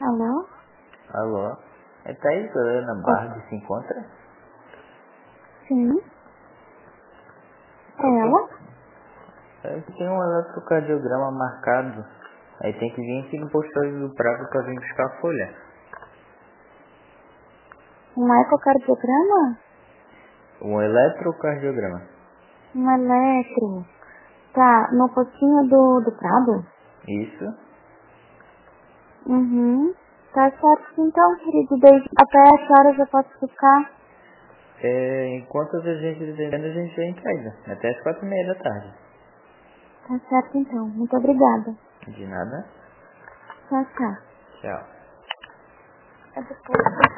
Alô? Alô? É Thaís Ana Bardi se encontra? Sim. É ela? Tem um eletrocardiograma marcado. Aí tem que vir aqui no postório do Prado pra vir buscar a folha. Um ecocardiograma? Um eletrocardiograma. Um eletro. Tá, no postinho do Prado? Isso. Uhum. Tá certo então, querido. Beijo. Até as horas eu posso ficar? Enquanto a gente entendendo, a gente já entrega. Até as 4:30 da tarde. Tá certo então. Muito obrigada. De nada. Tchau, tchau. Tchau. É depois.